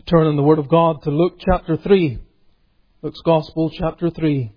Turn in the Word of God to Luke chapter 3. Luke's Gospel chapter 3.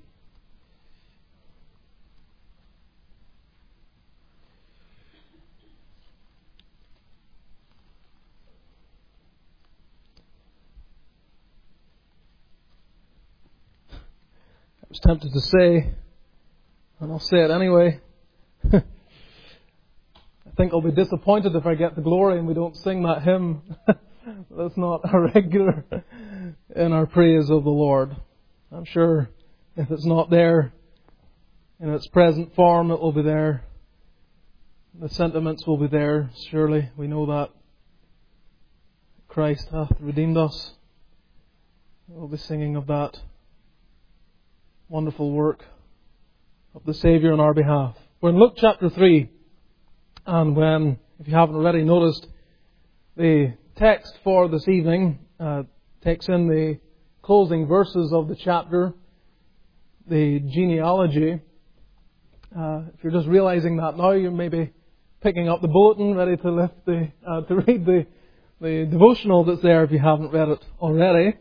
I was tempted to say, and I'll say it anyway, I think I'll be disappointed if I get the glory and we don't sing that hymn. That's not a regular in our praise of the Lord. I'm sure if it's not there in its present form, it will be there. The sentiments will be there, surely. We know that Christ hath redeemed us. We'll be singing of that wonderful work of the Saviour on our behalf. We're in Luke chapter 3, and if you haven't already noticed, the text for this evening takes in the closing verses of the chapter, the genealogy. If you're just realizing that now, you're maybe picking up the bulletin, ready to lift to read the devotional that's there if you haven't read it already.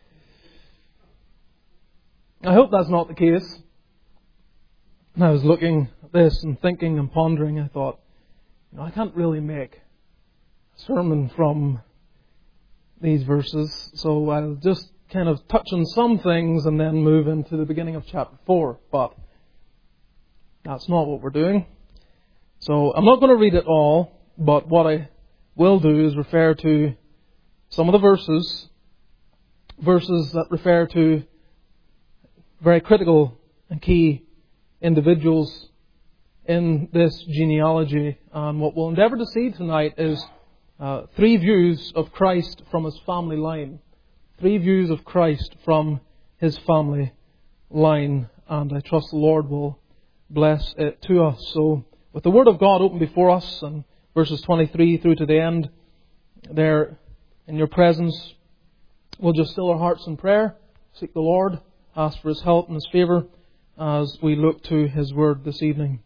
I hope that's not the case. And I was looking at this and thinking and pondering. I thought, I can't really make a sermon from these verses, so I'll just kind of touch on some things and then move into the beginning of chapter 4. But that's not what we're doing. So I'm not going to read it all, but what I will do is refer to some of the verses that refer to very critical and key individuals in this genealogy. And what we'll endeavour to see tonight is three views of Christ from His family line. Three views of Christ from His family line. And I trust the Lord will bless it to us. So, with the Word of God open before us, and verses 23 through to the end, there in your presence, we'll just still our hearts in prayer, seek the Lord, ask for His help and His favour as we look to His Word this evening.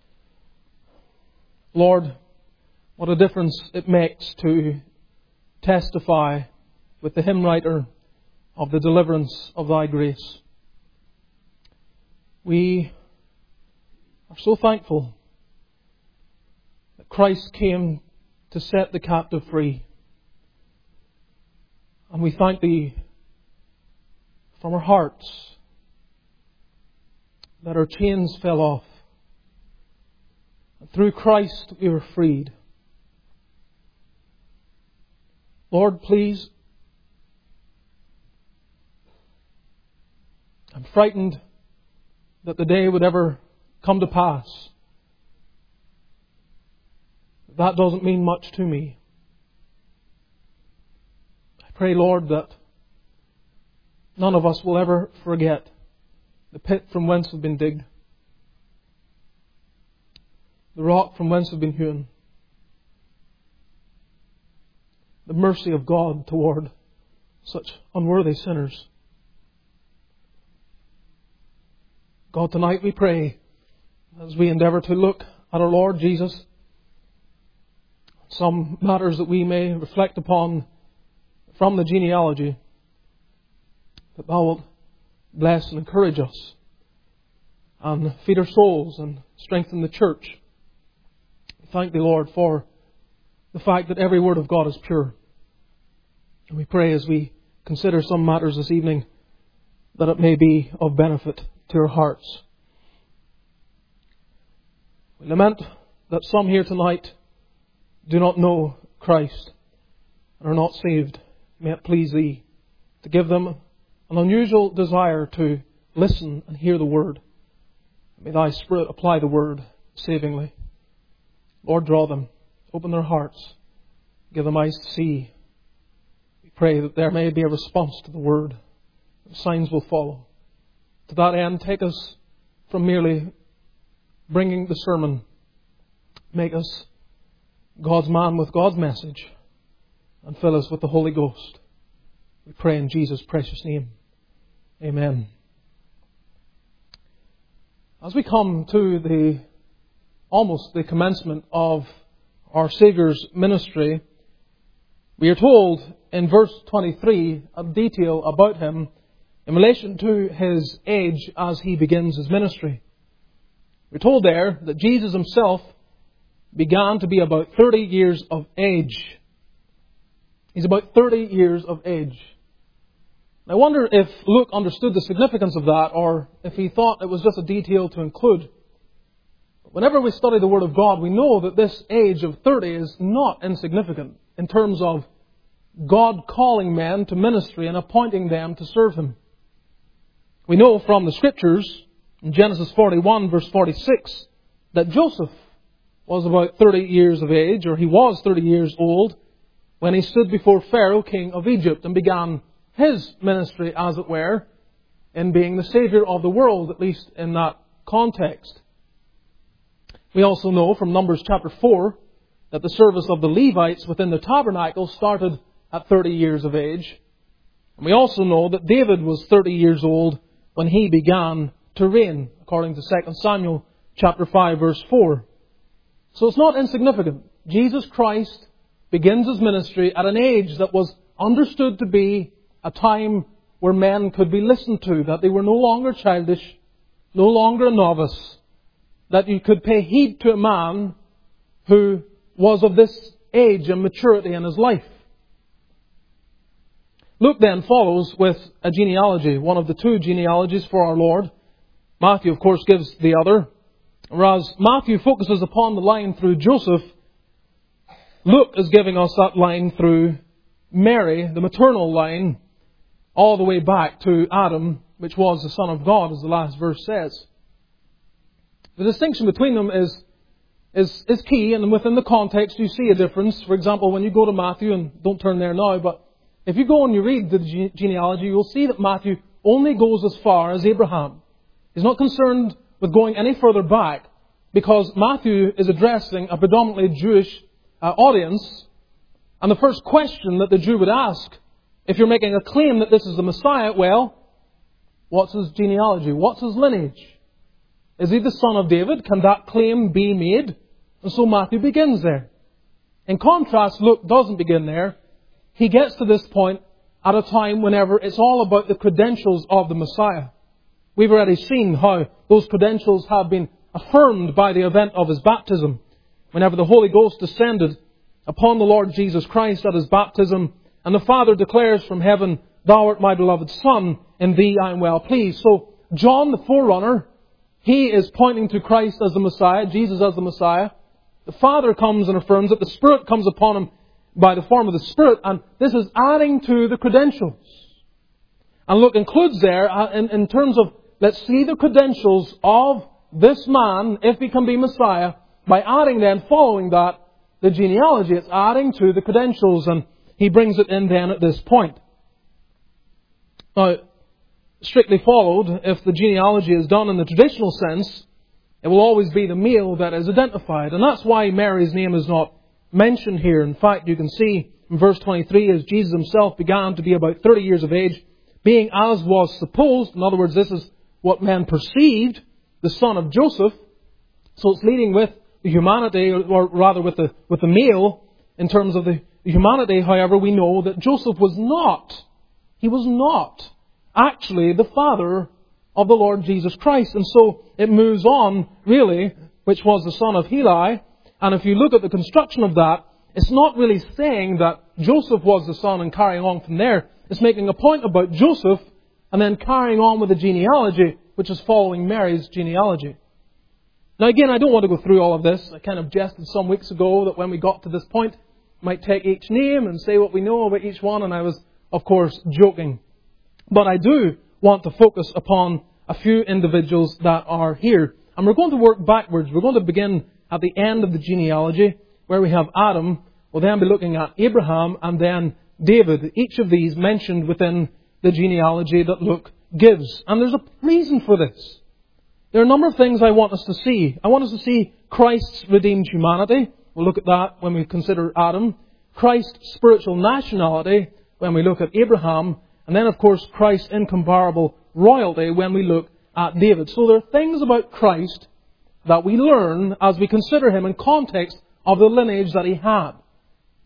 Lord, what a difference it makes to testify with the hymn writer of the deliverance of Thy grace. We are so thankful that Christ came to set the captive free. And we thank Thee from our hearts that our chains fell off. And through Christ we were freed. Lord, please, I'm frightened that the day would ever come to pass. That doesn't mean much to me. I pray, Lord, that none of us will ever forget the pit from whence we've been digged, the rock from whence we've been hewn, the mercy of God toward such unworthy sinners. God, tonight we pray, as we endeavour to look at our Lord Jesus, some matters that we may reflect upon from the genealogy, that Thou wilt bless and encourage us and feed our souls and strengthen the church. Thank Thee, Lord, for the fact that every word of God is pure. And we pray as we consider some matters this evening that it may be of benefit to our hearts. We lament that some here tonight do not know Christ and are not saved. May it please Thee to give them an unusual desire to listen and hear the Word. May Thy Spirit apply the Word savingly. Lord, draw them, open their hearts, give them eyes to see. We pray that there may be a response to the Word. Signs will follow. To that end, take us from merely bringing the sermon. Make us God's man with God's message and fill us with the Holy Ghost. We pray in Jesus' precious name. Amen. As we come to almost the commencement of our Saviour's ministry, we are told in verse 23 a detail about him in relation to his age as he begins his ministry. We're told there that Jesus himself began to be about 30 years of age. He's about 30 years of age. I wonder if Luke understood the significance of that, or if he thought it was just a detail to include. Whenever we study the Word of God, we know that this age of 30 is not insignificant in terms of God calling men to ministry and appointing them to serve Him. We know from the Scriptures, in Genesis 41 verse 46, that Joseph was about 30 years of age, or he was 30 years old, when he stood before Pharaoh, king of Egypt, and began his ministry, as it were, in being the Saviour of the world, at least in that context. We also know from Numbers chapter 4 that the service of the Levites within the tabernacle started at 30 years of age. And we also know that David was 30 years old when he began to reign, according to 2 Samuel chapter 5 verse 4. So it's not insignificant. Jesus Christ begins His ministry at an age that was understood to be a time where men could be listened to, that they were no longer childish, no longer a novice, that you could pay heed to a man who was of this age and maturity in his life. Luke then follows with a genealogy, one of the two genealogies for our Lord. Matthew, of course, gives the other. Whereas Matthew focuses upon the line through Joseph, Luke is giving us that line through Mary, the maternal line, all the way back to Adam, which was the Son of God, as the last verse says. The distinction between them is key, and within the context you see a difference. For example, when you go to Matthew, and don't turn there now, but if you go and you read the genealogy, you'll see that Matthew only goes as far as Abraham. He's not concerned with going any further back, because Matthew is addressing a predominantly Jewish audience, and the first question that the Jew would ask, if you're making a claim that this is the Messiah, well, what's his genealogy? What's his lineage? Is he the son of David? Can that claim be made? And so Matthew begins there. In contrast, Luke doesn't begin there. He gets to this point at a time whenever it's all about the credentials of the Messiah. We've already seen how those credentials have been affirmed by the event of His baptism. Whenever the Holy Ghost descended upon the Lord Jesus Christ at His baptism, and the Father declares from heaven, "Thou art my beloved Son, in Thee I am well pleased." So John the forerunner, he is pointing to Christ as the Messiah, Jesus as the Messiah. The Father comes and affirms it. The Spirit comes upon Him by the form of the Spirit, and this is adding to the credentials. And Luke includes there, in terms of, let's see the credentials of this man, if he can be Messiah, by adding then, following that, the genealogy. It's adding to the credentials, and he brings it in then at this point. Now, strictly followed, if the genealogy is done in the traditional sense, it will always be the male that is identified. And that's why Mary's name is not mentioned here. In fact, you can see in verse 23, as Jesus Himself began to be about 30 years of age, being as was supposed, in other words, this is what men perceived, the son of Joseph. So it's leading with the humanity, or rather with the male, in terms of the humanity. However, we know that Joseph was not actually the father of the Lord Jesus Christ. And so it moves on, really, which was the son of Heli. And if you look at the construction of that, it's not really saying that Joseph was the son and carrying on from there. It's making a point about Joseph and then carrying on with the genealogy, which is following Mary's genealogy. Now again, I don't want to go through all of this. I kind of jested some weeks ago that when we got to this point, we might take each name and say what we know about each one, and I was, of course, joking. But I do want to focus upon a few individuals that are here. And we're going to work backwards. We're going to begin at the end of the genealogy, where we have Adam. We'll then be looking at Abraham and then David. Each of these mentioned within the genealogy that Luke gives. And there's a reason for this. There are a number of things I want us to see. I want us to see Christ's redeemed humanity. We'll look at that when we consider Adam. Christ's spiritual nationality when we look at Abraham. And then, of course, Christ's incomparable royalty when we look at David. So there are things about Christ that we learn as we consider Him in context of the lineage that He had.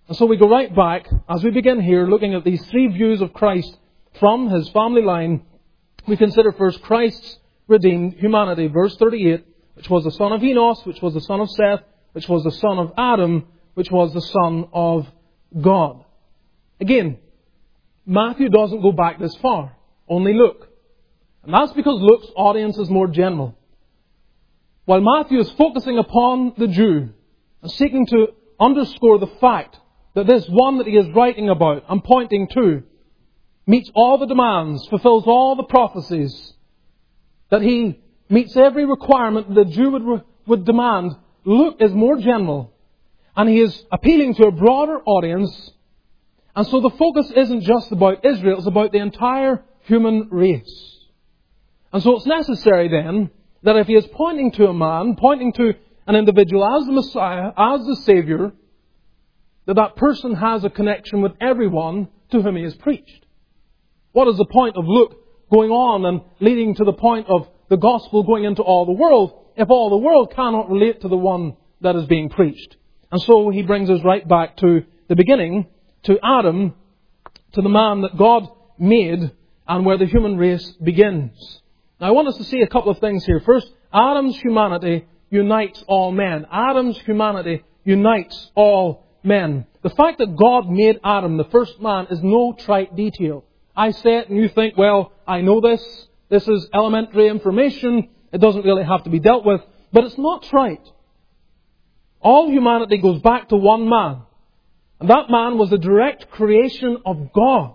And so we go right back, as we begin here, looking at these three views of Christ from His family line. We consider first Christ's redeemed humanity. Verse 38, which was the son of Enos, which was the son of Seth, which was the son of Adam, which was the son of God. Again, Matthew doesn't go back this far, only Luke. And that's because Luke's audience is more general. While Matthew is focusing upon the Jew and seeking to underscore the fact that this one that he is writing about and pointing to meets all the demands, fulfills all the prophecies, that he meets every requirement that the Jew would demand, Luke is more general. And he is appealing to a broader audience. And so the focus isn't just about Israel, it's about the entire human race. And so it's necessary then that if he is pointing to a man, pointing to an individual as the Messiah, as the Saviour, that person has a connection with everyone to whom he is preached. What is the point of Luke going on and leading to the point of the gospel going into all the world if all the world cannot relate to the one that is being preached? And so he brings us right back to the beginning, to Adam, to the man that God made and where the human race begins. Now I want us to see a couple of things here. First, Adam's humanity unites all men. Adam's humanity unites all men. The fact that God made Adam, the first man, is no trite detail. I say it and you think, well, I know this. This is elementary information. It doesn't really have to be dealt with. But it's not trite. All humanity goes back to one man. And that man was the direct creation of God.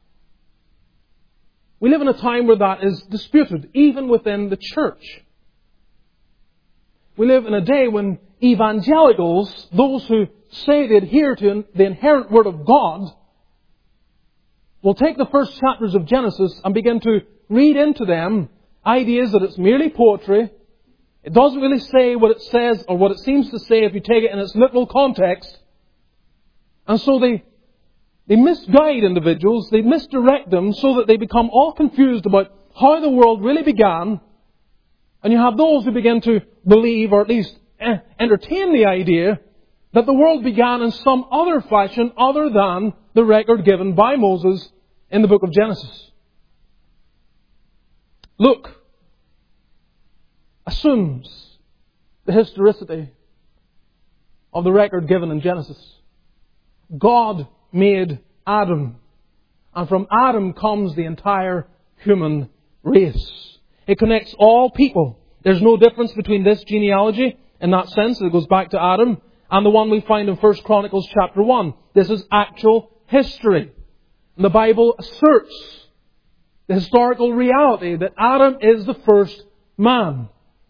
We live in a time where that is disputed, even within the church. We live in a day when evangelicals, those who say they adhere to the inherent Word of God, will take the first chapters of Genesis and begin to read into them ideas that it's merely poetry. It doesn't really say what it says or what it seems to say if you take it in its literal context. And so they misguide individuals, they misdirect them so that they become all confused about how the world really began. And you have those who begin to believe, or at least entertain the idea, that the world began in some other fashion other than the record given by Moses in the book of Genesis. Luke assumes the historicity of the record given in Genesis. God made Adam, and from Adam comes the entire human race. It connects all people. There's no difference between this genealogy, in that sense, it goes back to Adam, and the one we find in 1 Chronicles chapter 1. This is actual history. And the Bible asserts the historical reality that Adam is the first man.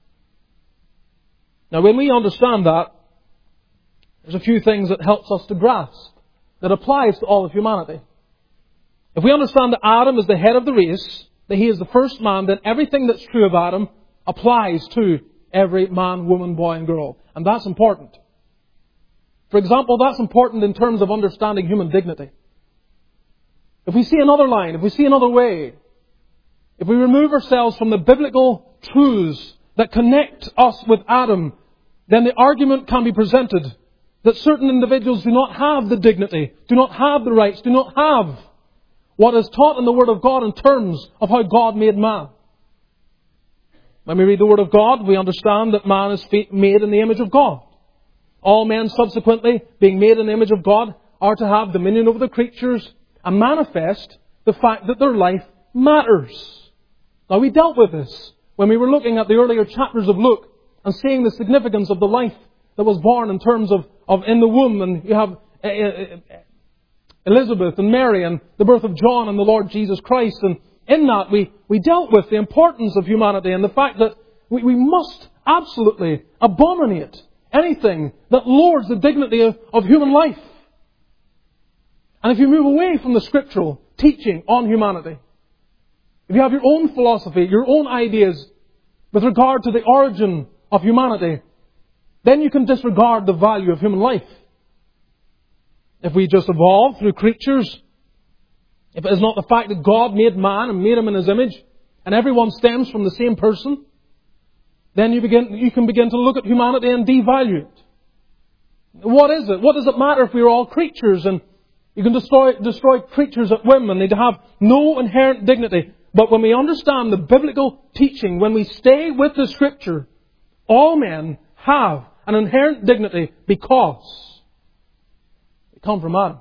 Now, when we understand that, there's a few things that helps us to grasp that applies to all of humanity. If we understand that Adam is the head of the race, that he is the first man, then everything that's true of Adam applies to every man, woman, boy and girl. And that's important. For example, that's important in terms of understanding human dignity. If we see another line, if we see another way, if we remove ourselves from the biblical truths that connect us with Adam, then the argument can be presented that certain individuals do not have the dignity, do not have the rights, do not have what is taught in the Word of God in terms of how God made man. When we read the Word of God, we understand that man is made in the image of God. All men subsequently, being made in the image of God, are to have dominion over the creatures and manifest the fact that their life matters. Now, we dealt with this when we were looking at the earlier chapters of Luke and seeing the significance of the life that was born in terms of in the womb. And you have Elizabeth and Mary and the birth of John and the Lord Jesus Christ. And in that we dealt with the importance of humanity and the fact that we must absolutely abominate anything that lowers the dignity of human life. And if you move away from the scriptural teaching on humanity, if you have your own philosophy, your own ideas with regard to the origin of humanity, then you can disregard the value of human life. If we just evolve through creatures, if it is not the fact that God made man and made him in his image, and everyone stems from the same person, then you can begin to look at humanity and devalue it. What is it? What does it matter if we're all creatures and you can destroy creatures at whim and they have no inherent dignity? But when we understand the biblical teaching, when we stay with the Scripture, all men have an inherent dignity because they come from Adam.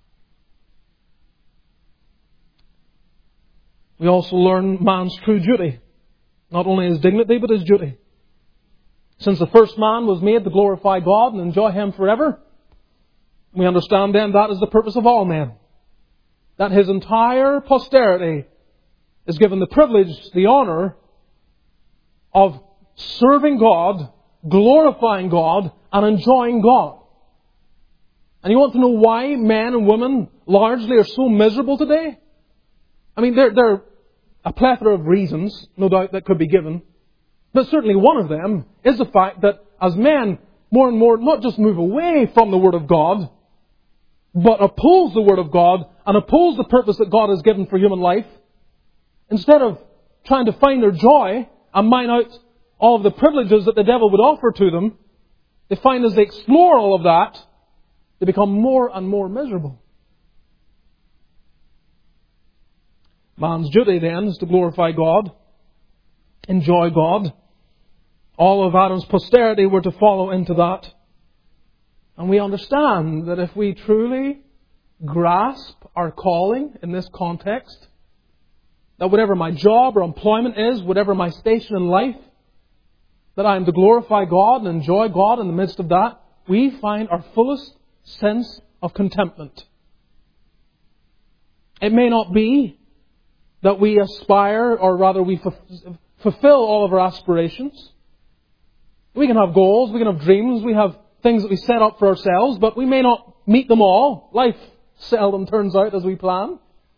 We also learn man's true duty. Not only his dignity, but his duty. Since the first man was made to glorify God and enjoy Him forever, we understand then that is the purpose of all men. That his entire posterity is given the privilege, the honour of serving God, glorifying God, and enjoying God. And you want to know why men and women largely are so miserable today? I mean, there are a plethora of reasons, no doubt, that could be given. But certainly one of them is the fact that as men more and more not just move away from the Word of God, but oppose the Word of God and oppose the purpose that God has given for human life, instead of trying to find their joy and mine out all of the privileges that the devil would offer to them, they find as they explore all of that, they become more and more miserable. Man's duty then is to glorify God, enjoy God. All of Adam's posterity were to follow into that. And we understand that if we truly grasp our calling in this context, that whatever my job or employment is, whatever my station in life, that I am to glorify God and enjoy God in the midst of that, we find our fullest sense of contentment. It may not be that we aspire, or rather we fulfill all of our aspirations. We can have goals, we can have dreams, we have things that we set up for ourselves, but we may not meet them all. Life seldom turns out as we plan.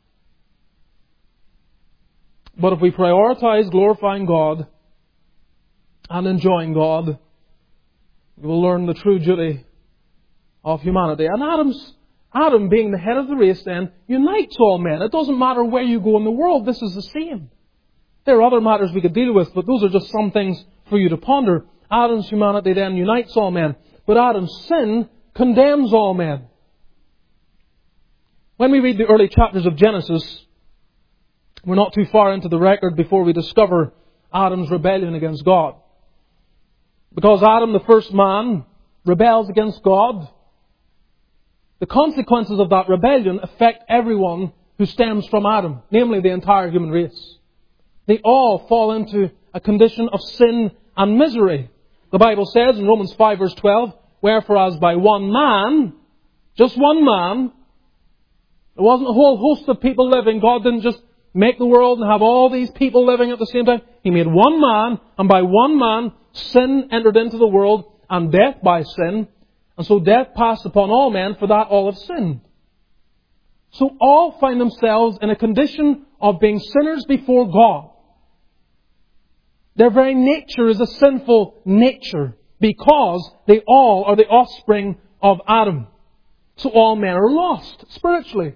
But if we prioritize glorifying God and enjoying God, we will learn the true duty of humanity. And Adam, being the head of the race then, unites all men. It doesn't matter where you go in the world, this is the same. There are other matters we could deal with, but those are just some things for you to ponder. Adam's humanity then unites all men, but Adam's sin condemns all men. When we read the early chapters of Genesis, we're not too far into the record before we discover Adam's rebellion against God. Because Adam, the first man, rebels against God, the consequences of that rebellion affect everyone who stems from Adam, namely the entire human race. They all fall into a condition of sin and misery. The Bible says in Romans 5 verse 12, wherefore as by one man, just one man, there wasn't a whole host of people living. God didn't just make the world and have all these people living at the same time. He made one man, and by one man sin entered into the world, and death by sin. And so death passed upon all men, for that all have sinned. So all find themselves in a condition of being sinners before God. Their very nature is a sinful nature, because they all are the offspring of Adam. So all men are lost spiritually.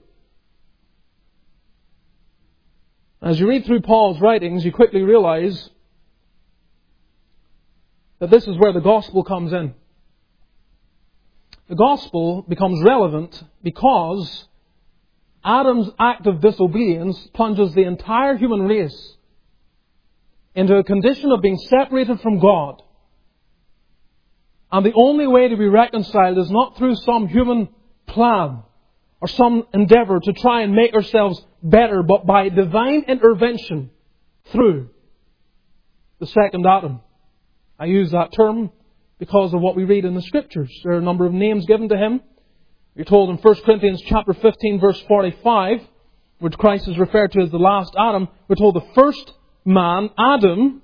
As you read through Paul's writings, you quickly realize that this is where the gospel comes in. The gospel becomes relevant because Adam's act of disobedience plunges the entire human race into a condition of being separated from God. And the only way to be reconciled is not through some human plan or some endeavour to try and make ourselves better, but by divine intervention through the second Adam. I use that term because of what we read in the Scriptures. There are a number of names given to him. You're told in 1 Corinthians chapter 15 verse 45, which Christ is referred to as the last Adam, we're told the first man, Adam,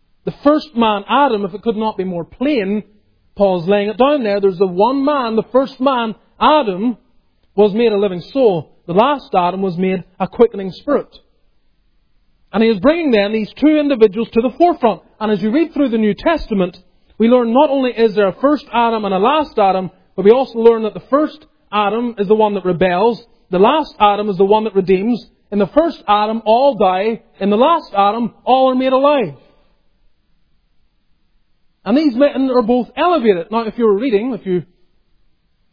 if it could not be more plain, Paul's laying it down there. There's the one man, the first man, Adam, was made a living soul. The last Adam was made a quickening spirit. And he is bringing then these two individuals to the forefront. And as you read through the New Testament, we learn not only is there a first Adam and a last Adam, but we also learn that the first Adam is the one that rebels. The last Adam is the one that redeems. In the first Adam, all die. In the last Adam, all are made alive. And these men are both elevated. Now, if you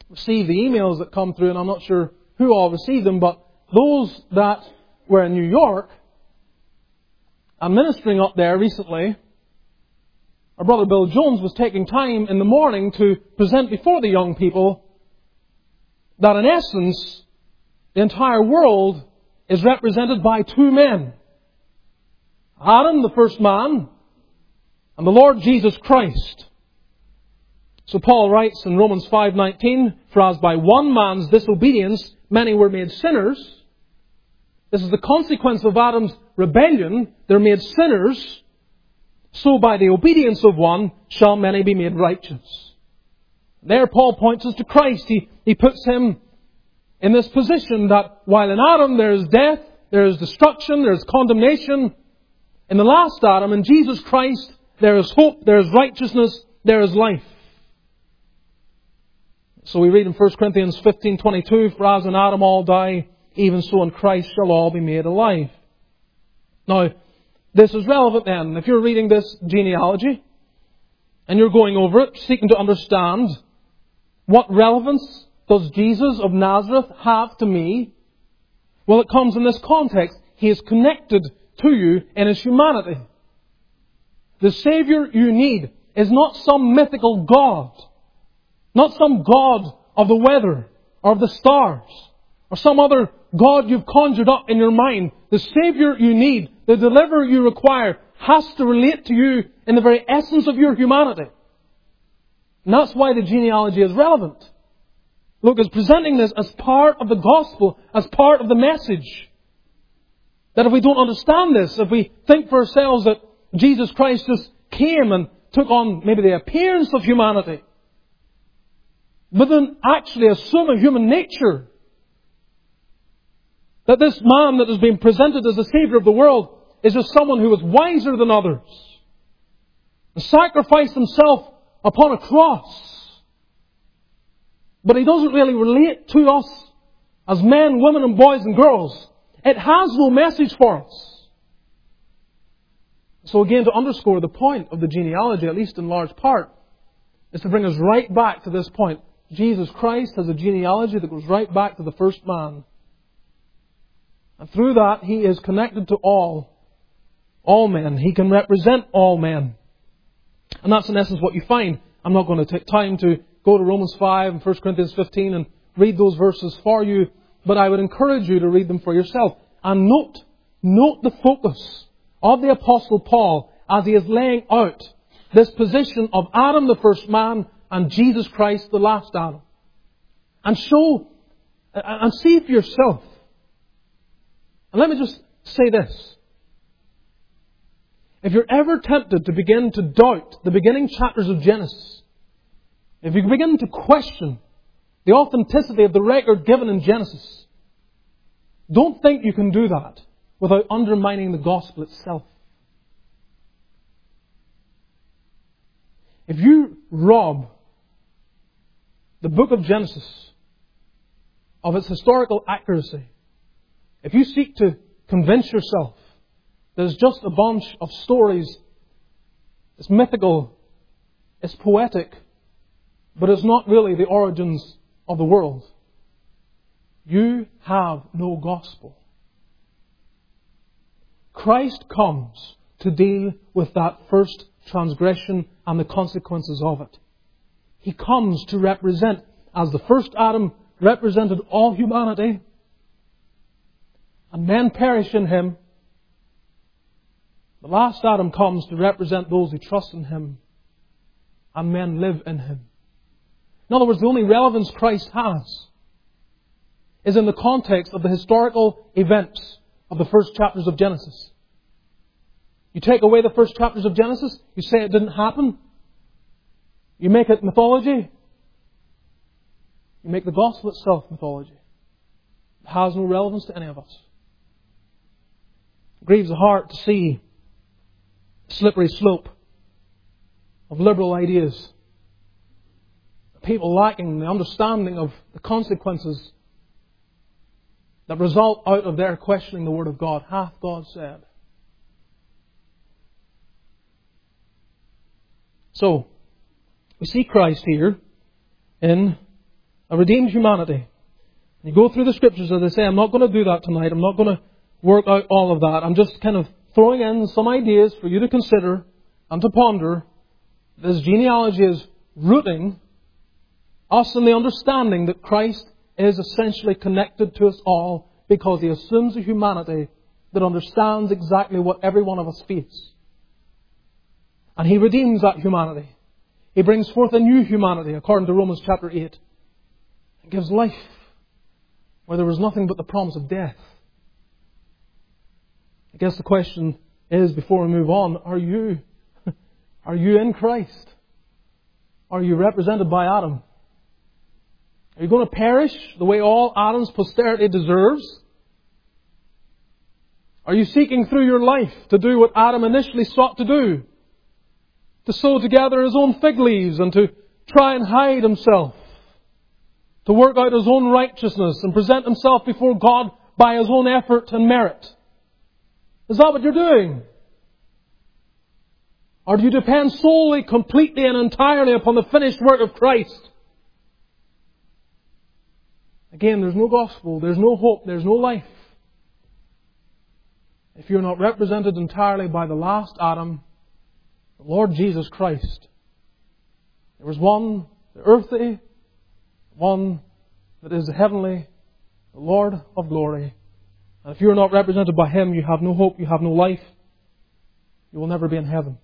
received the emails that come through, and I'm not sure who all received them, but those that were in New York, I'm ministering up there recently. Our brother Bill Jones was taking time in the morning to present before the young people that in essence, the entire world is represented by two men. Adam, the first man, and the Lord Jesus Christ. So Paul writes in Romans 5:19, "For as by one man's disobedience many were made sinners," this is the consequence of Adam's rebellion, they're made sinners, "so by the obedience of one shall many be made righteous." There Paul points us to Christ. He puts Him in this position that while in Adam there is death, there is destruction, there is condemnation, in the last Adam, in Jesus Christ, there is hope, there is righteousness, there is life. So we read in 1 Corinthians 15:22, "For as in Adam all die, even so in Christ shall all be made alive." Now, this is relevant then. If you're reading this genealogy, and you're going over it, seeking to understand what relevance does Jesus of Nazareth have to me? Well, it comes in this context. He is connected to you in His humanity. The Saviour you need is not some mythical God, not some God of the weather or of the stars, or some other God you've conjured up in your mind. The Saviour you need, the deliverer you require, has to relate to you in the very essence of your humanity. And that's why the genealogy is relevant. Luke is presenting this as part of the gospel, as part of the message. That if we don't understand this, if we think for ourselves that Jesus Christ just came and took on maybe the appearance of humanity, but then actually assume a human nature, that this man that has been presented as the Saviour of the world is just someone who was wiser than others, and sacrificed Himself upon a cross, but He doesn't really relate to us as men, women and boys and girls. It has no message for us. So again, to underscore the point of the genealogy, at least in large part, is to bring us right back to this point. Jesus Christ has a genealogy that goes right back to the first man. And through that, He is connected to all men. He can represent all men. And that's in essence what you find. I'm not going to take time to go to Romans 5 and 1 Corinthians 15 and read those verses for you, but I would encourage you to read them for yourself. And note the focus of the Apostle Paul as he is laying out this position of Adam, the first man, and Jesus Christ, the last Adam. And see for yourself. And let me just say this. If you're ever tempted to begin to doubt the beginning chapters of Genesis, if you begin to question the authenticity of the record given in Genesis, don't think you can do that without undermining the gospel itself. If you rob the book of Genesis of its historical accuracy, if you seek to convince yourself that it's just a bunch of stories, it's mythical, it's poetic, but it's not really the origins of the world, you have no gospel. Christ comes to deal with that first transgression and the consequences of it. He comes to represent, as the first Adam represented all humanity, and men perish in Him. The last Adam comes to represent those who trust in Him, and men live in Him. In other words, the only relevance Christ has is in the context of the historical events of the first chapters of Genesis. You take away the first chapters of Genesis, you say it didn't happen, you make it mythology, you make the gospel itself mythology. It has no relevance to any of us. It grieves the heart to see the slippery slope of liberal ideas. People lacking the understanding of the consequences that result out of their questioning the Word of God. Hath God said? So, we see Christ here in a redeemed humanity. You go through the Scriptures, as I say, I'm not going to do that tonight. I'm not going to work out all of that. I'm just kind of throwing in some ideas for you to consider and to ponder. This genealogy is rooting us in the understanding that Christ is essentially connected to us all because He assumes a humanity that understands exactly what every one of us face. And He redeems that humanity. He brings forth a new humanity, according to Romans chapter 8. He gives life where there was nothing but the promise of death. I guess the question is, before we move on, are you in Christ? Are you represented by Adam? Are you going to perish the way all Adam's posterity deserves? Are you seeking through your life to do what Adam initially sought to do? To sew together his own fig leaves and to try and hide himself. To work out his own righteousness and present himself before God by his own effort and merit. Is that what you're doing? Or do you depend solely, completely and entirely upon the finished work of Christ? Again, there's no gospel, there's no hope, there's no life if you're not represented entirely by the last Adam, the Lord Jesus Christ. There was one, the earthly, one that is the heavenly, the Lord of glory. And if you're not represented by Him, you have no hope, you have no life. You will never be in heaven.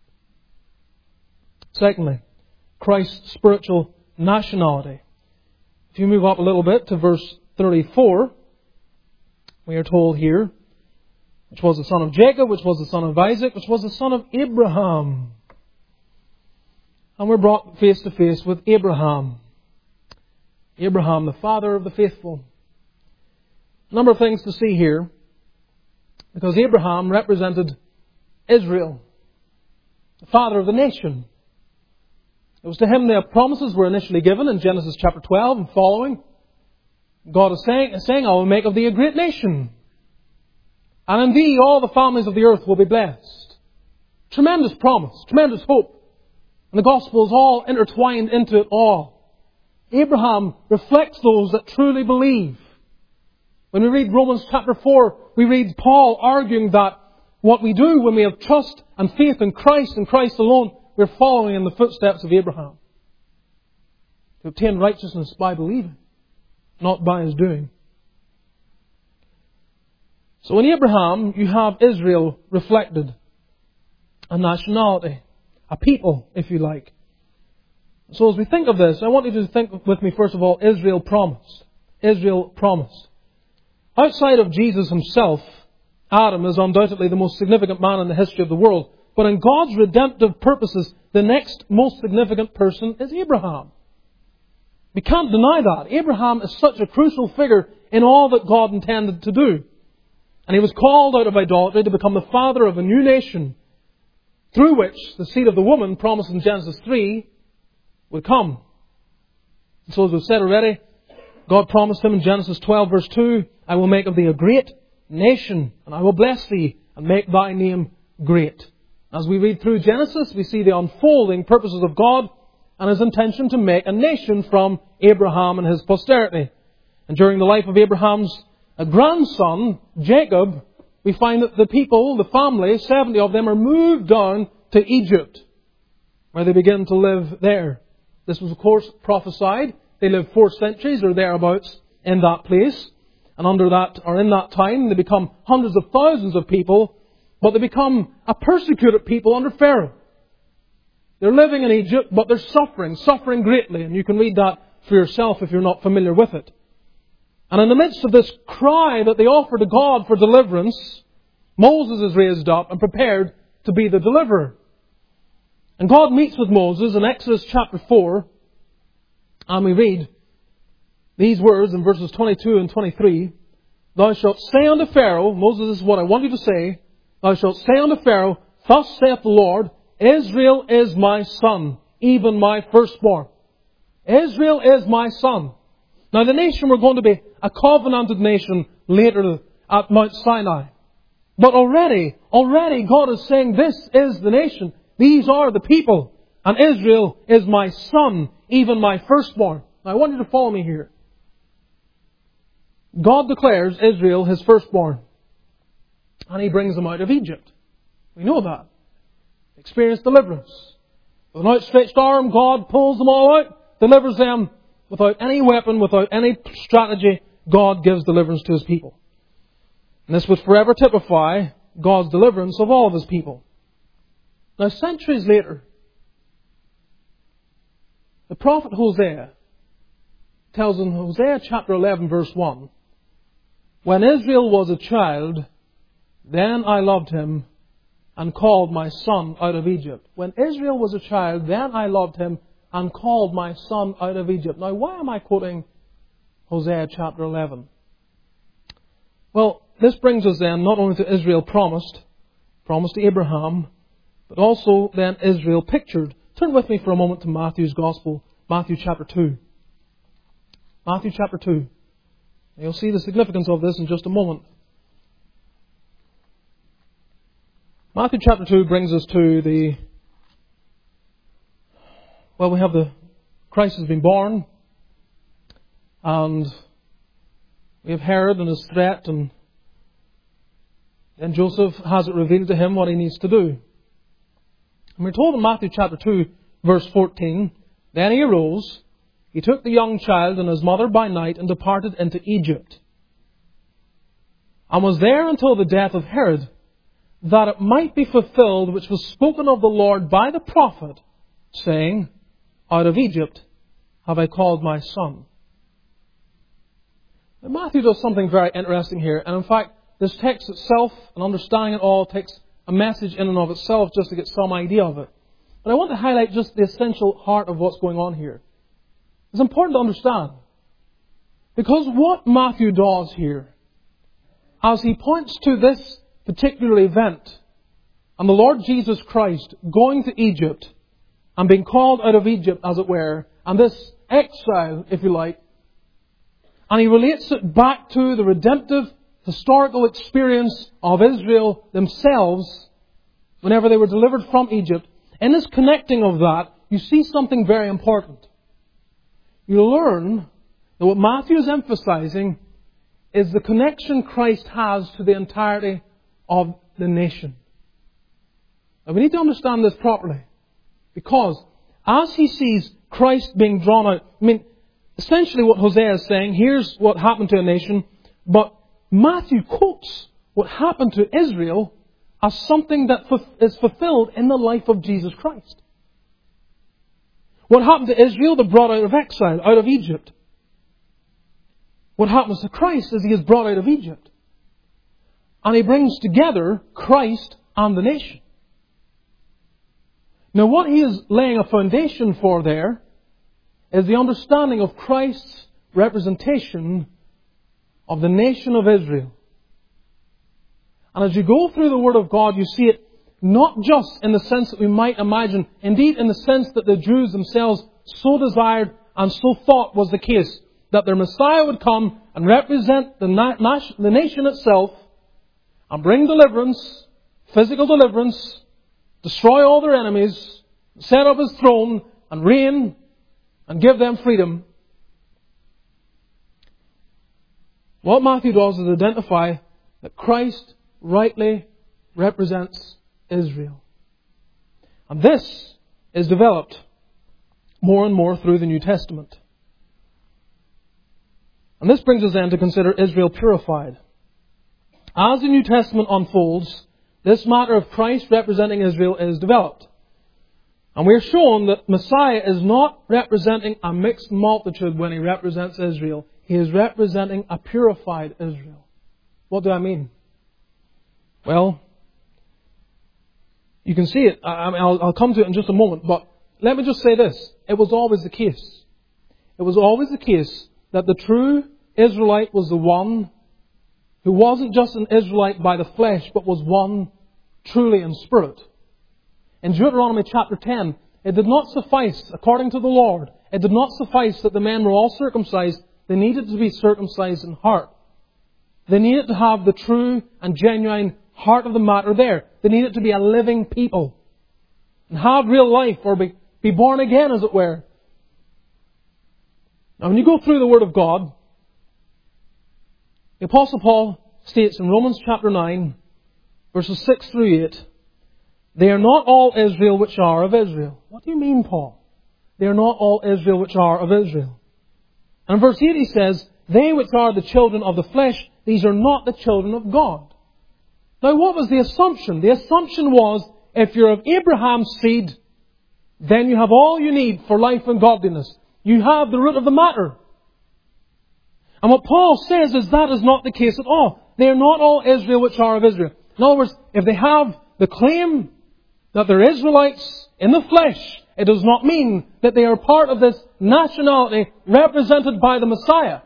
Secondly, Christ's spiritual nationality. If you move up a little bit to verse 34, we are told here, which was the son of Jacob, which was the son of Isaac, which was the son of Abraham. And we're brought face to face with Abraham. Abraham, the father of the faithful. A number of things to see here, because Abraham represented Israel, the father of the nation. It was to him the promises were initially given in Genesis chapter 12 and following. God is saying, I will make of thee a great nation. And in thee all the families of the earth will be blessed. Tremendous promise, tremendous hope. And the gospel is all intertwined into it all. Abraham reflects those that truly believe. When we read Romans chapter 4, we read Paul arguing that what we do when we have trust and faith in Christ and Christ alone, we're following in the footsteps of Abraham. To obtain righteousness by believing, not by his doing. So in Abraham, you have Israel reflected. A nationality. A people, if you like. So as we think of this, I want you to think with me first of all, Israel promised. Israel promised. Outside of Jesus himself, Adam is undoubtedly the most significant man in the history of the world. But in God's redemptive purposes, the next most significant person is Abraham. We can't deny that. Abraham is such a crucial figure in all that God intended to do. And he was called out of idolatry to become the father of a new nation, through which the seed of the woman, promised in Genesis 3, would come. And so as we've said already, God promised him in Genesis 12 verse 2, I will make of thee a great nation, and I will bless thee, and make thy name great. As we read through Genesis, we see the unfolding purposes of God and His intention to make a nation from Abraham and his posterity. And during the life of Abraham's grandson, Jacob, we find that the people, the family, 70 of them, are moved down to Egypt, where they begin to live there. This was, of course, prophesied. They lived 4 centuries or thereabouts in that place. And under that, or in that time, they become hundreds of thousands of people, but they become a persecuted people under Pharaoh. They're living in Egypt, but they're suffering greatly. And you can read that for yourself if you're not familiar with it. And in the midst of this cry that they offer to God for deliverance, Moses is raised up and prepared to be the deliverer. And God meets with Moses in Exodus chapter 4, and we read these words in verses 22 and 23. Thou shalt say unto Pharaoh, Moses, this is what I want you to say. Thou shalt say unto Pharaoh, Thus saith the Lord, Israel is my son, even my firstborn. Israel is my son. Now the nation were going to be a covenanted nation later at Mount Sinai. But already God is saying, this is the nation. These are the people. And Israel is my son, even my firstborn. Now I want you to follow me here. God declares Israel His firstborn. And He brings them out of Egypt. We know that. Experience deliverance. With an outstretched arm, God pulls them all out, delivers them without any weapon, without any strategy. God gives deliverance to His people. And this would forever typify God's deliverance of all of His people. Now, centuries later, the prophet Hosea tells in Hosea chapter 11 verse 1, "When Israel was a child, then I loved him and called my son out of Egypt." When Israel was a child, then I loved him and called my son out of Egypt. Now, why am I quoting Hosea chapter 11? Well, this brings us then not only to Israel promised to Abraham, but also then Israel pictured. Turn with me for a moment to Matthew's Gospel, Matthew chapter 2. Matthew chapter 2. You'll see the significance of this in just a moment. Matthew chapter 2 brings us to we have Christ has been born, and we have Herod and his threat, and then Joseph has it revealed to him what he needs to do. And we're told in Matthew chapter 2, verse 14, "Then he arose, he took the young child and his mother by night and departed into Egypt, and was there until the death of Herod, that it might be fulfilled which was spoken of the Lord by the prophet, saying, Out of Egypt have I called my son." Now, Matthew does something very interesting here, and in fact, this text itself, and understanding it all, takes a message in and of itself just to get some idea of it. But I want to highlight just the essential heart of what's going on here. It's important to understand, because what Matthew does here, as he points to this particular event, and the Lord Jesus Christ going to Egypt and being called out of Egypt, as it were, and this exile, if you like, and he relates it back to the redemptive historical experience of Israel themselves whenever they were delivered from Egypt. In this connecting of that, you see something very important. You learn that what Matthew is emphasizing is the connection Christ has to the entirety of the nation. Now, we need to understand this properly, because as he sees Christ being drawn out, essentially what Hosea is saying, here's what happened to a nation, but Matthew quotes what happened to Israel as something that is fulfilled in the life of Jesus Christ. What happened to Israel? They're brought out of exile, out of Egypt. What happens to Christ is He is brought out of Egypt. And He brings together Christ and the nation. Now, what He is laying a foundation for there is the understanding of Christ's representation of the nation of Israel. And as you go through the Word of God, you see it not just in the sense that we might imagine, indeed in the sense that the Jews themselves so desired and so thought was the case, that their Messiah would come and represent the nation itself and bring deliverance, physical deliverance, destroy all their enemies, set up His throne and reign and give them freedom. What Matthew does is identify that Christ rightly represents Israel. And this is developed more and more through the New Testament. And this brings us then to consider Israel purified. As the New Testament unfolds, this matter of Christ representing Israel is developed. And we are shown that Messiah is not representing a mixed multitude when He represents Israel. He is representing a purified Israel. What do I mean? Well, you can see it. I'll come to it in just a moment. But let me just say this. It was always the case. It was always the case that the true Israelite was the one who wasn't just an Israelite by the flesh, but was one truly in spirit. In Deuteronomy chapter 10, it did not suffice, according to the Lord, it did not suffice that the men were all circumcised. They needed to be circumcised in heart. They needed to have the true and genuine heart of the matter there. They needed to be a living people and have real life, or be born again, as it were. Now when you go through the Word of God, the Apostle Paul states in Romans chapter 9, verses 6 through 8, they are not all Israel which are of Israel. What do you mean, Paul? They are not all Israel which are of Israel. And in verse 8 he says, they which are the children of the flesh, these are not the children of God. Now what was the assumption? The assumption was, if you're of Abraham's seed, then you have all you need for life and godliness. You have the root of the matter. And what Paul says is that is not the case at all. They are not all Israel which are of Israel. In other words, if they have the claim that they're Israelites in the flesh, it does not mean that they are part of this nationality represented by the Messiah.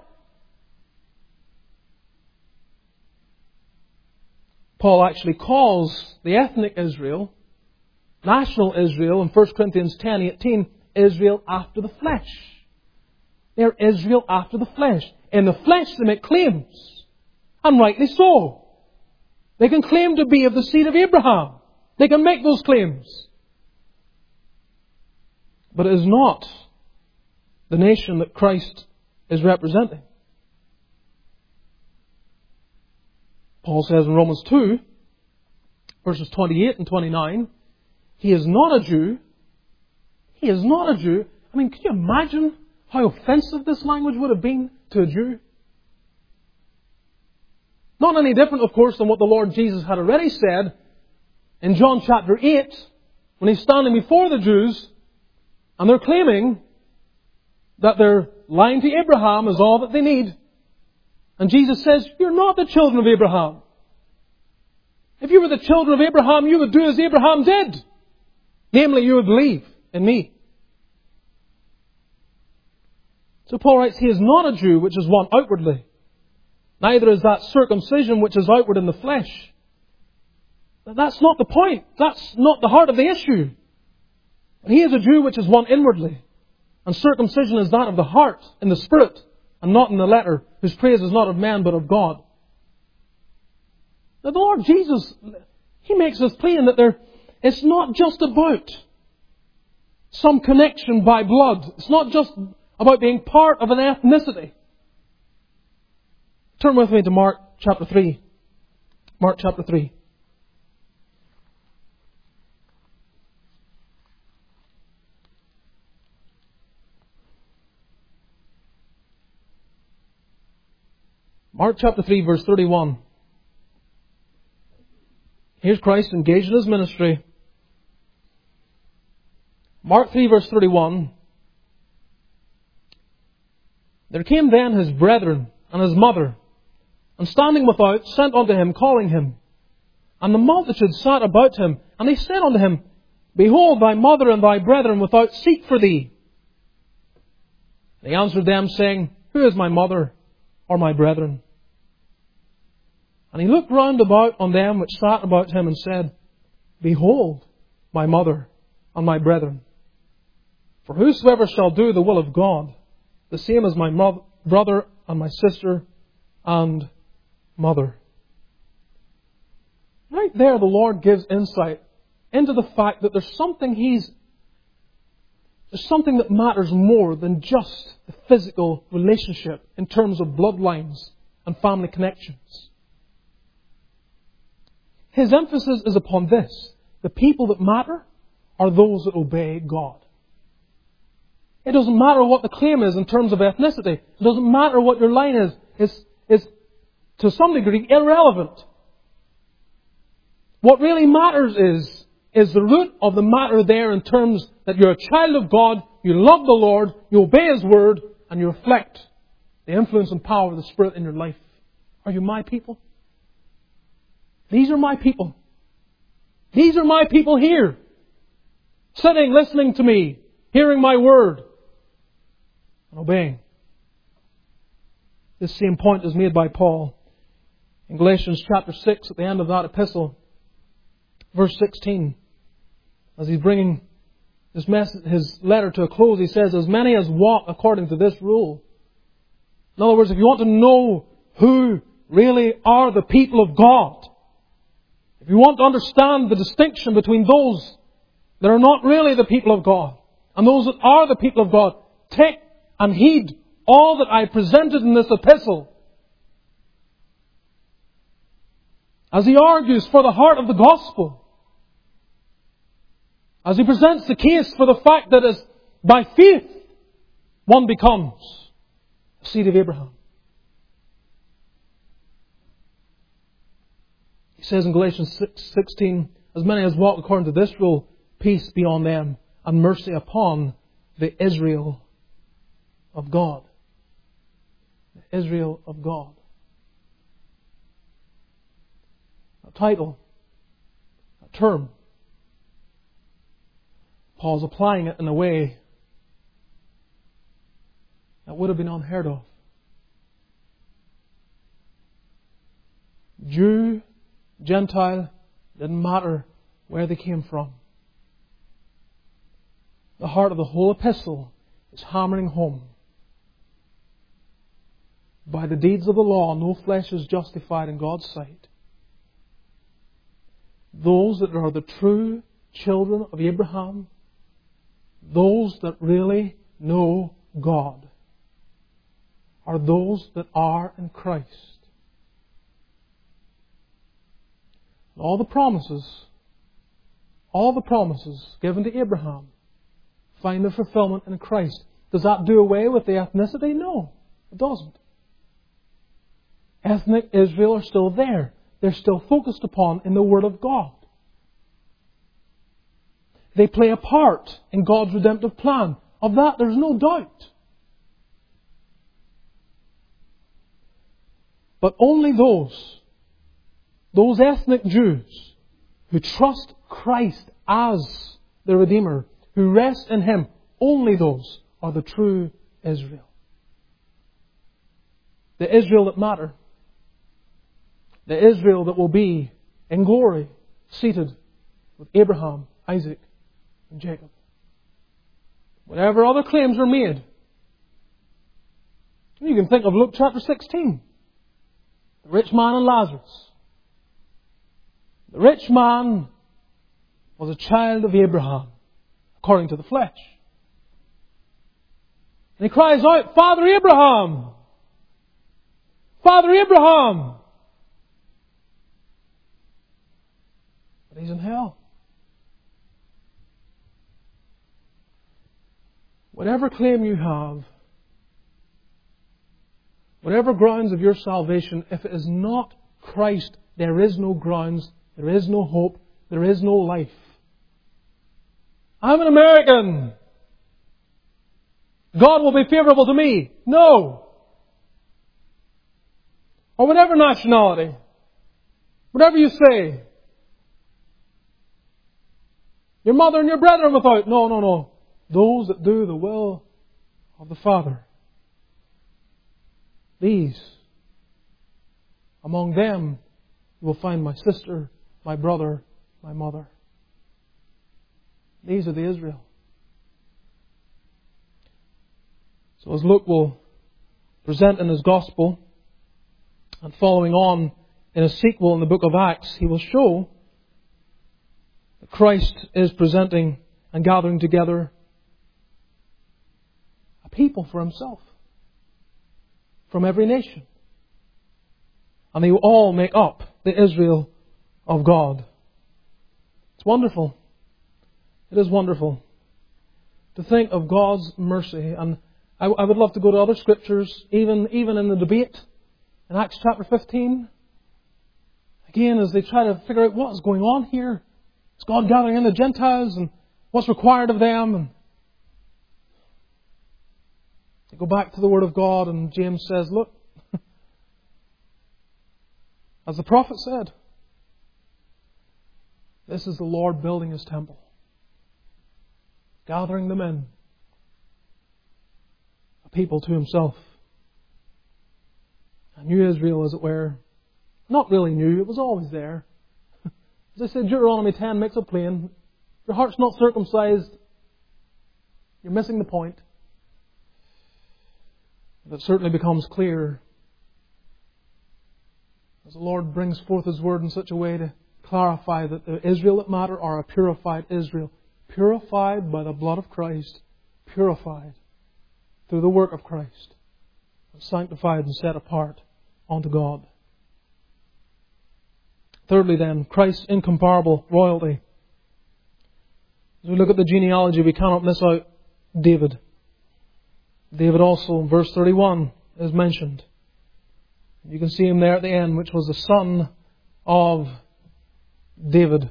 Paul actually calls the ethnic Israel, national Israel, in 1 Corinthians 10:18, Israel after the flesh. They're Israel after the flesh. In the flesh they make claims. And rightly so. They can claim to be of the seed of Abraham. They can make those claims. But it is not the nation that Christ is representing. Paul says in Romans 2, verses 28 and 29, he is not a Jew. He is not a Jew. I mean, can you imagine how offensive this language would have been to a Jew? Not any different, of course, than what the Lord Jesus had already said in John chapter 8, when He's standing before the Jews, and they're claiming that their line to Abraham is all that they need. And Jesus says, you're not the children of Abraham. If you were the children of Abraham, you would do as Abraham did. Namely, you would believe in me. So Paul writes, he is not a Jew, which is one outwardly. Neither is that circumcision, which is outward in the flesh. But that's not the point. That's not the heart of the issue. He is a Jew, which is one inwardly. And circumcision is that of the heart, in the spirit, and not in the letter, whose praise is not of man, but of God. Now the Lord Jesus, He makes this plain that it's not just about some connection by blood. It's not just about being part of an ethnicity. Turn with me to Mark chapter 3. Mark chapter 3. Mark chapter 3, verse 31. Here's Christ engaged in His ministry. Mark 3, verse 31. There came then His brethren and His mother, and standing without, sent unto Him, calling Him. And the multitude sat about Him, and they said unto Him, Behold, thy mother and thy brethren without seek for thee. And He answered them, saying, Who is my mother or my brethren? And He looked round about on them which sat about Him, and said, Behold, my mother and my brethren. For whosoever shall do the will of God, the same as my brother and my sister and mother. Right there the Lord gives insight into the fact that there's something that matters more than just the physical relationship in terms of bloodlines and family connections. His emphasis is upon this. The people that matter are those that obey God. It doesn't matter what the claim is in terms of ethnicity. It doesn't matter what your line is. It's to some degree irrelevant. What really matters is the root of the matter there in terms that you're a child of God, you love the Lord, you obey His Word, and you reflect the influence and power of the Spirit in your life. Are you my people? These are my people. These are my people here. Sitting, listening to me, hearing my word, and obeying. This same point is made by Paul in Galatians chapter 6 at the end of that epistle. Verse 16. As he's bringing his letter to a close, he says, As many as walk according to this rule. In other words, if you want to know who really are the people of God, if you want to understand the distinction between those that are not really the people of God and those that are the people of God, take and heed all that I presented in this epistle, as he argues for the heart of the gospel, as he presents the case for the fact that as by faith one becomes a seed of Abraham. He says in Galatians 6:16, as many as walk according to this rule, peace be on them and mercy upon the Israel of God. The Israel of God. A title, a term. Paul's applying it in a way that would have been unheard of. Jew, Gentile, didn't matter where they came from. The heart of the whole epistle is hammering home. By the deeds of the law, no flesh is justified in God's sight. Those that are the true children of Abraham, those that really know God, are those that are in Christ. All the promises given to Abraham find their fulfillment in Christ. Does that do away with the ethnicity? No, it doesn't. Ethnic Israel are still there. They're still focused upon in the Word of God. They play a part in God's redemptive plan. Of that, there's no doubt. But only those ethnic Jews who trust Christ as the Redeemer, who rest in Him, only those are the true Israel. The Israel that matter. The Israel that will be in glory, seated with Abraham, Isaac, and Jacob. Whatever other claims are made. You can think of Luke chapter 16. The rich man and Lazarus. The rich man was a child of Abraham, according to the flesh. And he cries out, Father Abraham! Father Abraham! But he's in hell. Whatever claim you have, whatever grounds of your salvation, if it is not Christ, there is no grounds, there is no hope, there is no life. I'm an American. God will be favourable to me. No. Or whatever nationality. Whatever you say. Your mother and your brethren without. No. Those that do the will of the Father. These. Among them, you will find my sister, my brother, my mother. These are the Israel. So as Luke will present in his Gospel, and following on in a sequel in the book of Acts, he will show that Christ is presenting and gathering together a people for Himself from every nation. And they will all make up the Israel of God. It's wonderful. It is wonderful to think of God's mercy. And I would love to go to other scriptures, even in the debate in Acts chapter 15. Again, as they try to figure out what is going on here. Is God gathering in the Gentiles and what's required of them? And they go back to the Word of God, and James says, look, as the prophet said, this is the Lord building His temple. Gathering them in. A people to Himself. A new Israel, as it were. Not really new, it was always there. As I said, Deuteronomy 10 makes it plain. If your heart's not circumcised, you're missing the point. But it certainly becomes clear as the Lord brings forth His Word in such a way to clarify that the Israel that matter are a purified Israel. Purified by the blood of Christ. Purified through the work of Christ. sanctified and set apart unto God. Thirdly then, Christ's incomparable royalty. As we look at the genealogy, we cannot miss out David. David also, in verse 31, is mentioned. You can see him there at the end, which was the son of David.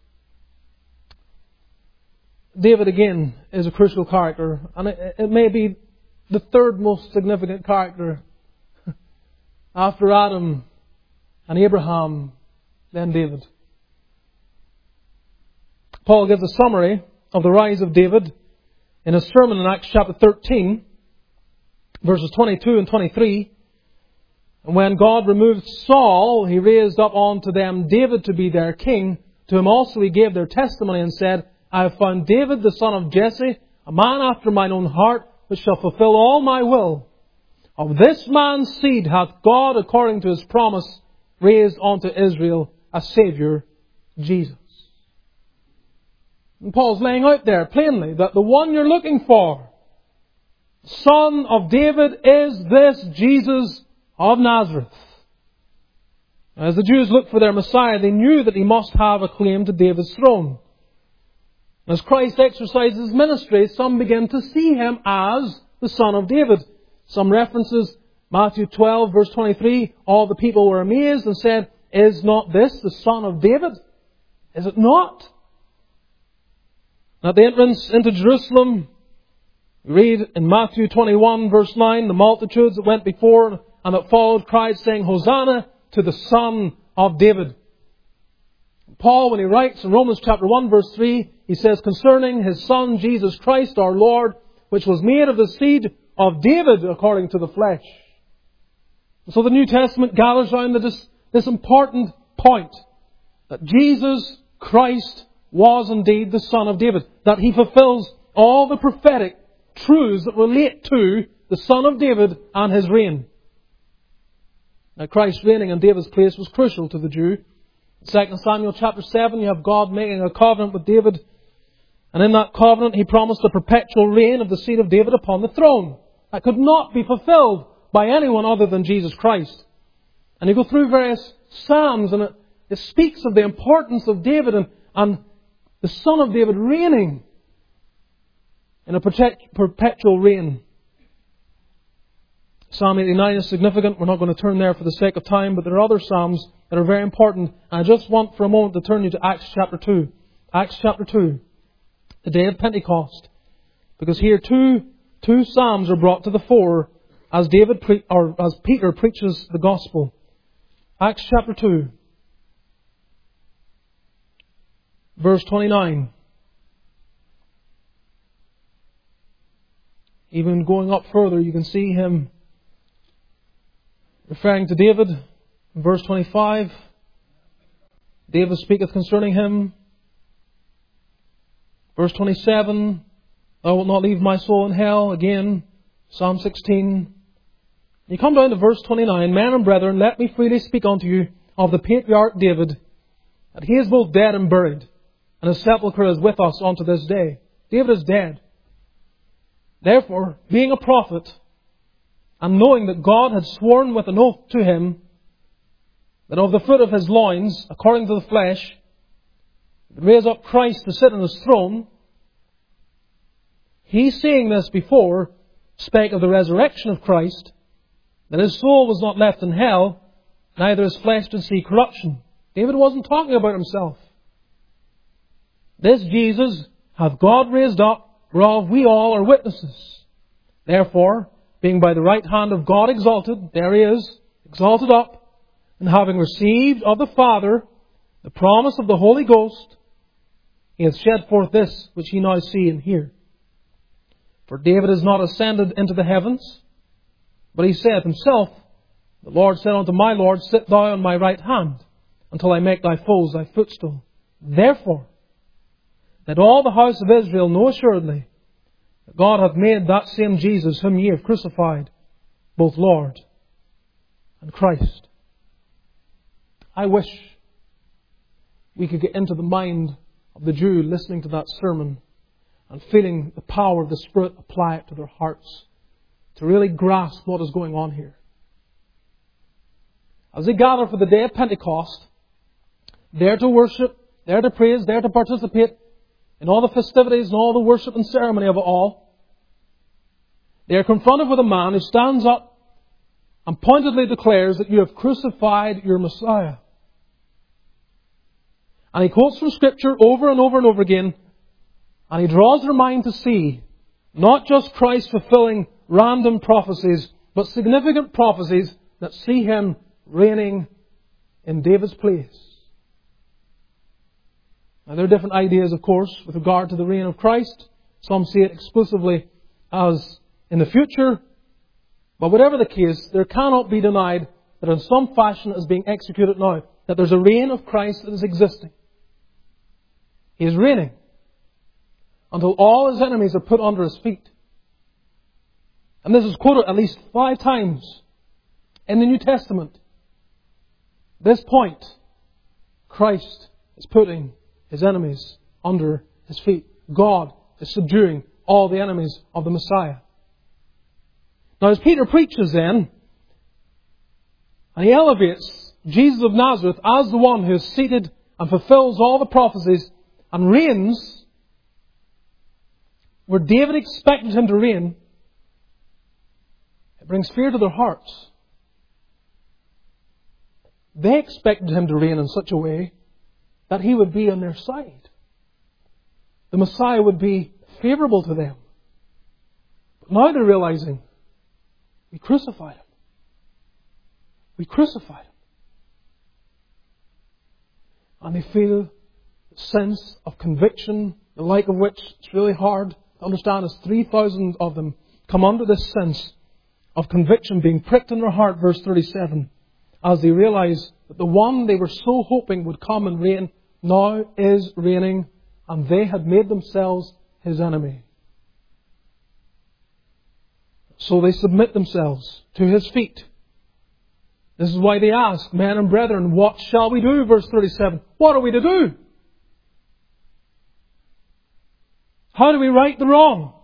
David, again, is a crucial character, and it may be the third most significant character after Adam and Abraham, then David. Paul gives a summary of the rise of David in a sermon in Acts chapter 13, verses 22 and 23. And when God removed Saul, He raised up unto them David to be their king. To him also He gave their testimony and said, I have found David the son of Jesse, a man after mine own heart, which shall fulfill all my will. Of this man's seed hath God, according to His promise, raised unto Israel a Saviour, Jesus. And Paul's laying out there plainly that the one you're looking for, son of David, is this Jesus of Nazareth. As the Jews looked for their Messiah, they knew that He must have a claim to David's throne. As Christ exercises His ministry, some begin to see Him as the Son of David. Some references, Matthew 12, verse 23, all the people were amazed and said, Is not this the Son of David? Is it not? At the entrance into Jerusalem, we read in Matthew 21, verse 9, the multitudes that went before and that followed cried, saying, Hosanna to the Son of David. Paul, when he writes in Romans chapter 1, verse 3, he says, concerning His Son, Jesus Christ, our Lord, which was made of the seed of David according to the flesh. So the New Testament gathers around this important point, that Jesus Christ was indeed the Son of David, that He fulfills all the prophetic truths that relate to the Son of David and His reign. Now, Christ reigning in David's place was crucial to the Jew. In 2 Samuel chapter 7, you have God making a covenant with David. And in that covenant, He promised a perpetual reign of the seed of David upon the throne. That could not be fulfilled by anyone other than Jesus Christ. And you go through various Psalms, and it speaks of the importance of David and the Son of David reigning in a perpetual reign. Psalm 89 is significant. We're not going to turn there for the sake of time, but there are other Psalms that are very important. And I just want for a moment to turn you to Acts chapter 2. Acts chapter 2. The day of Pentecost. Because here two Psalms are brought to the fore as as Peter preaches the gospel. Acts chapter 2. Verse 29. Even going up further, you can see him referring to David. In verse 25, David speaketh concerning him. Verse 27, Thou wilt not leave my soul in hell. Again, Psalm 16. You come down to verse 29. Men and brethren, let me freely speak unto you of the patriarch David, that he is both dead and buried, and his sepulchre is with us unto this day. David is dead. Therefore, being a prophet, and knowing that God had sworn with an oath to him, that of the fruit of his loins, according to the flesh, He would raise up Christ to sit on His throne, he, seeing this before, spake of the resurrection of Christ, that His soul was not left in hell, neither His flesh did see corruption. David wasn't talking about himself. This Jesus hath God raised up, whereof we all are witnesses. Therefore, being by the right hand of God exalted, there He is, exalted up, and having received of the Father the promise of the Holy Ghost, He hath shed forth this which ye now see and hear. For David is not ascended into the heavens, but he saith himself, The Lord said unto my Lord, Sit thou on my right hand, until I make thy foes thy footstool. Therefore, let all the house of Israel know assuredly that God hath made that same Jesus whom ye have crucified, both Lord and Christ. I wish we could get into the mind of the Jew listening to that sermon and feeling the power of the Spirit apply it to their hearts. to really grasp what is going on here. As they gather for the day of Pentecost, there to worship, there to praise, there to participate in all the festivities and all the worship and ceremony of it all, they are confronted with a man who stands up and pointedly declares that you have crucified your Messiah. And he quotes from Scripture over and over and over again, and he draws their mind to see not just Christ fulfilling random prophecies, but significant prophecies that see Him reigning in David's place. Now there are different ideas, of course, with regard to the reign of Christ. Some see it exclusively as in the future. But whatever the case, there cannot be denied that in some fashion it is being executed now. That there's a reign of Christ that is existing. He is reigning until all His enemies are put under His feet. And this is quoted at least 5 times in the New Testament. This point, Christ is putting His enemies under His feet. God is subduing all the enemies of the Messiah. Now as Peter preaches then, and he elevates Jesus of Nazareth as the one who is seated and fulfills all the prophecies and reigns where David expected Him to reign, it brings fear to their hearts. They expected Him to reign in such a way that He would be on their side. The Messiah would be favourable to them. But now they're realizing, we crucified Him. We crucified Him. And they feel a sense of conviction, the like of which it's really hard to understand, as 3,000 of them come under this sense of conviction being pricked in their heart, verse 37, as they realize that the one they were so hoping would come and reign now is reigning, and they had made themselves His enemy. So they submit themselves to His feet. This is why they ask, men and brethren, what shall we do? Verse 37. What are we to do? How do we right the wrong?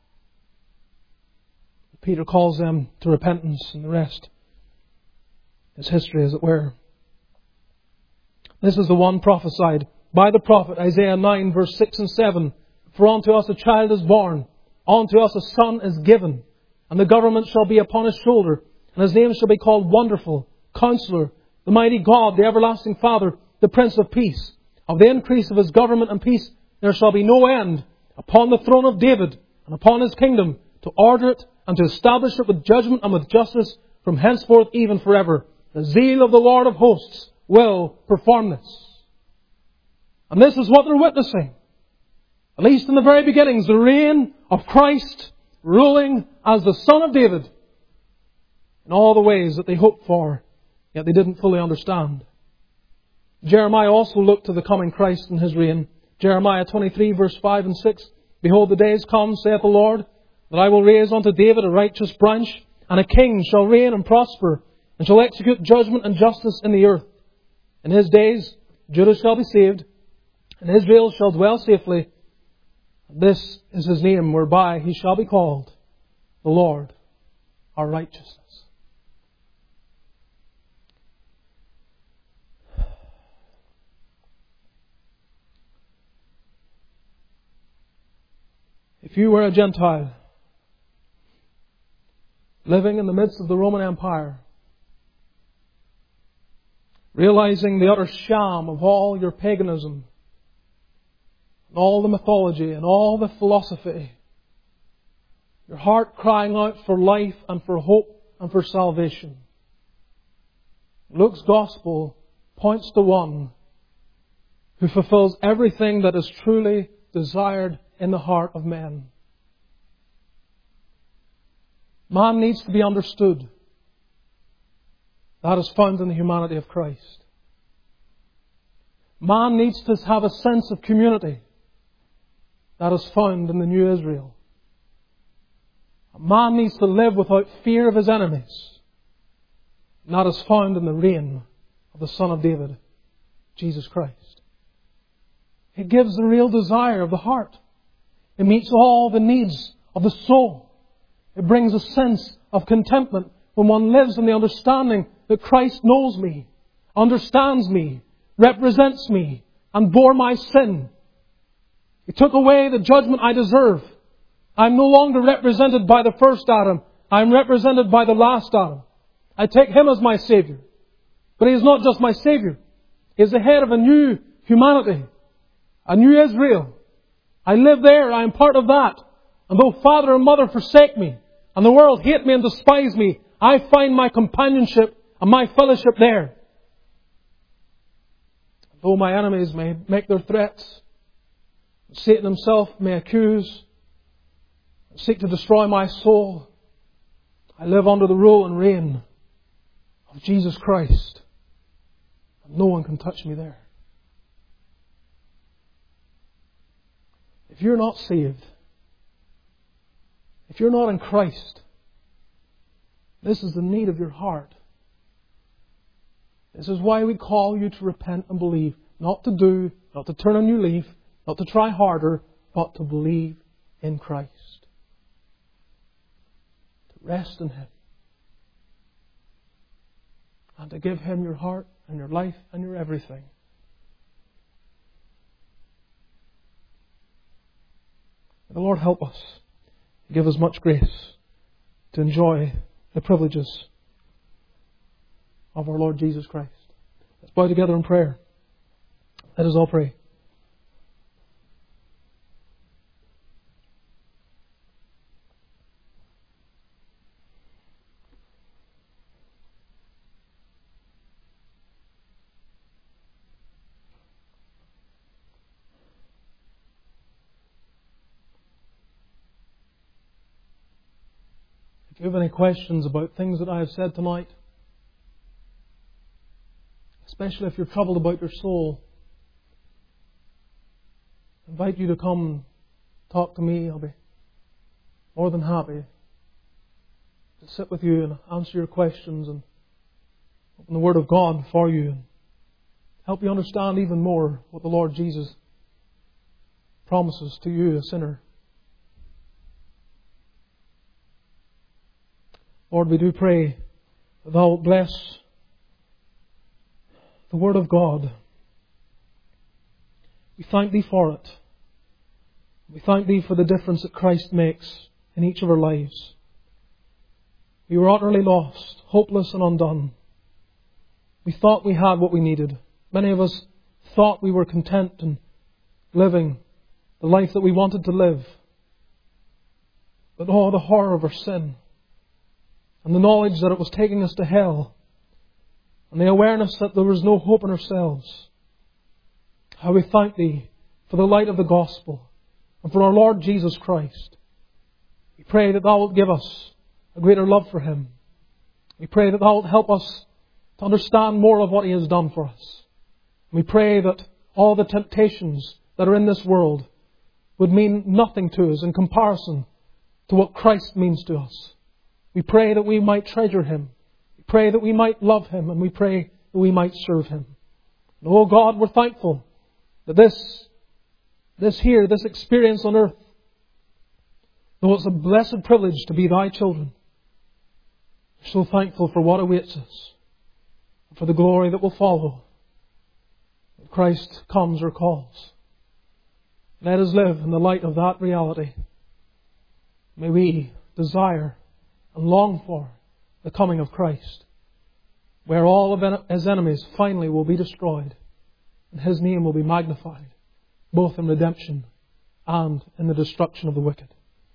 Peter calls them to repentance, and the rest is history, as it were. This is the one prophesied by the prophet Isaiah 9, verse 6 and 7. For unto us a child is born, unto us a son is given, and the government shall be upon His shoulder, and His name shall be called Wonderful, Counselor, the Mighty God, the Everlasting Father, the Prince of Peace. Of the increase of His government and peace there shall be no end, upon the throne of David and upon His kingdom, to order it and to establish it with judgment and with justice from henceforth even forever. The zeal of the Lord of hosts will perform this. And this is what they're witnessing. At least in the very beginnings, the reign of Christ ruling as the Son of David in all the ways that they hoped for, yet they didn't fully understand. Jeremiah also looked to the coming Christ and His reign. Jeremiah 23 verse 5 and 6. Behold, the days come, saith the Lord, that I will raise unto David a righteous branch, and a king shall reign and prosper, and shall execute judgment and justice in the earth. In His days Judah shall be saved, and Israel shall dwell safely. This is His name whereby He shall be called, the Lord our righteousness. If you were a Gentile living in the midst of the Roman Empire, realizing the utter sham of all your paganism, and all the mythology and all the philosophy, your heart crying out for life and for hope and for salvation, Luke's Gospel points to one who fulfills everything that is truly desired in the heart of men. Man needs to be understood. That is found in the humanity of Christ. Man needs to have a sense of community. That is found in the new Israel. Man needs to live without fear of his enemies. And that is found in the reign of the Son of David, Jesus Christ. It gives the real desire of the heart. It meets all the needs of the soul. It brings a sense of contentment when one lives in the understanding that Christ knows me, understands me, represents me, and bore my sin. He took away the judgment I deserve. I'm no longer represented by the first Adam. I'm represented by the last Adam. I take Him as my Saviour. But He is not just my Saviour. He is the head of a new humanity, a new Israel. I live there. I am part of that. And though father and mother forsake me, and the world hate me and despise me, I find my companionship and my fellowship there. Though my enemies may make their threats, Satan himself may accuse, seek to destroy my soul, I live under the rule and reign of Jesus Christ. And no one can touch me there. If you're not saved, if you're not in Christ, this is the need of your heart. This is why we call you to repent and believe. Not to do, not to turn a new leaf, not to try harder, but to believe in Christ. To rest in Him. And to give Him your heart and your life and your everything. May the Lord help us. Give us much grace to enjoy the privileges of our Lord Jesus Christ. Let's bow together in prayer. Let us all pray. If you have any questions about things that I have said tonight, especially if you're troubled about your soul, I invite you to come talk to me. I'll be more than happy to sit with you and answer your questions and open the Word of God for you and help you understand even more what the Lord Jesus promises to you, a sinner. Lord, we do pray that Thou wilt bless the Word of God. We thank Thee for it. We thank Thee for the difference that Christ makes in each of our lives. We were utterly lost, hopeless and undone. We thought we had what we needed. Many of us thought we were content in living the life that we wanted to live. But oh, the horror of our sin, and the knowledge that it was taking us to hell, and the awareness that there was no hope in ourselves. How we thank Thee for the light of the gospel and for our Lord Jesus Christ. We pray that Thou wilt give us a greater love for Him. We pray that Thou wilt help us to understand more of what He has done for us. We pray that all the temptations that are in this world would mean nothing to us in comparison to what Christ means to us. We pray that we might treasure Him. We pray that we might love Him. And we pray that we might serve Him. And oh God, we're thankful that this experience on earth, though it's a blessed privilege to be Thy children, we're so thankful for what awaits us, and for the glory that will follow when Christ comes or calls. Let us live in the light of that reality. May we desire and long for the coming of Christ, where all of His enemies finally will be destroyed and His name will be magnified, both in redemption and in the destruction of the wicked.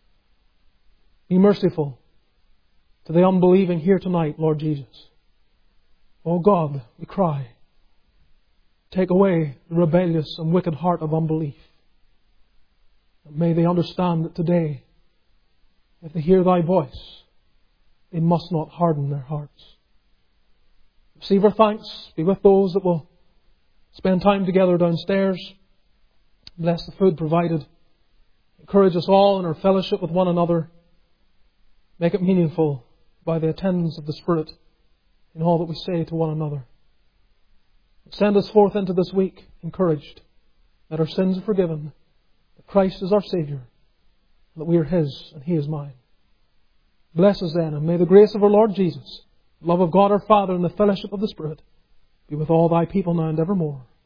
Be merciful to the unbelieving here tonight, Lord Jesus. Oh God, we cry, take away the rebellious and wicked heart of unbelief. And may they understand that today, if they hear Thy voice, they must not harden their hearts. Receive our thanks. Be with those that will spend time together downstairs. Bless the food provided. Encourage us all in our fellowship with one another. Make it meaningful by the attendance of the Spirit in all that we say to one another. Send us forth into this week encouraged that our sins are forgiven, that Christ is our Saviour, and that we are His and He is mine. Bless us then, and may the grace of our Lord Jesus, the love of God our Father, and the fellowship of the Spirit be with all Thy people now and evermore.